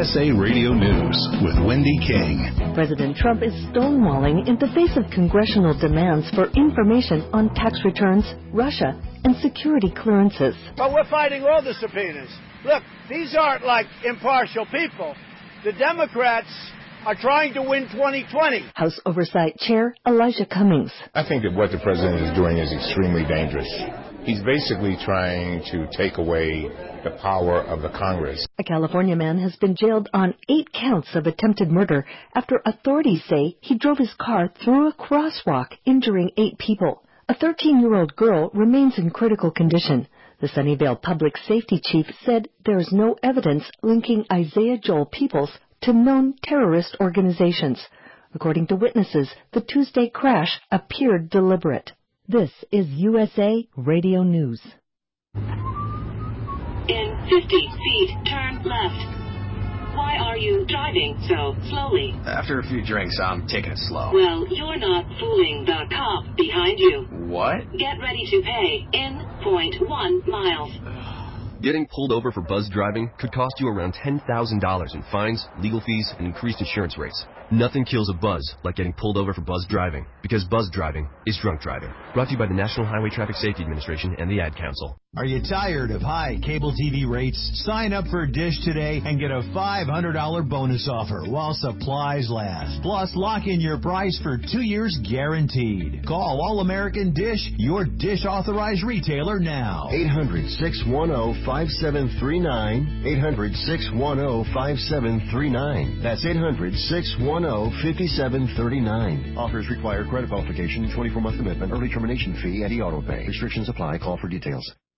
USA Radio News with Wendy King. President Trump is stonewalling in the face of congressional demands for information on tax returns, Russia, and security clearances. But we're fighting all the subpoenas. Look, these aren't like impartial people. The Democrats are trying to win 2020. House Oversight Chair Elijah Cummings. I think that what the president is doing is extremely dangerous. He's basically trying to take away the power of the Congress. A California man has been jailed on 8 counts of attempted murder after authorities say he drove his car through a crosswalk, injuring 8 people. A 13-year-old girl remains in critical condition. The Sunnyvale Public Safety Chief said there is no evidence linking Isaiah Joel Peoples to known terrorist organizations. According to witnesses, the Tuesday crash appeared deliberate. This is USA Radio News. In 50 feet, turn left. Why are you driving so slowly? After a few drinks, I'm taking it slow. Well, you're not fooling the cop behind you. What? Get ready to pay in 0.1 miles. Getting pulled over for buzz driving could cost you around $10,000 in fines, legal fees, and increased insurance rates. Nothing kills a buzz like getting pulled over for buzz driving, because buzz driving is drunk driving. Brought to you by the National Highway Traffic Safety Administration and the Ad Council. Are you tired of high cable TV rates? Sign up for Dish today and get a $500 bonus offer while supplies last. Plus, lock in your price for 2 years guaranteed. Call All-American Dish, your Dish authorized retailer now. 800-610-5739. 800-610-5739. That's 800-610-5739. Offers require credit qualification, 24-month commitment, early termination fee, and e-auto pay. Restrictions apply. Call for details.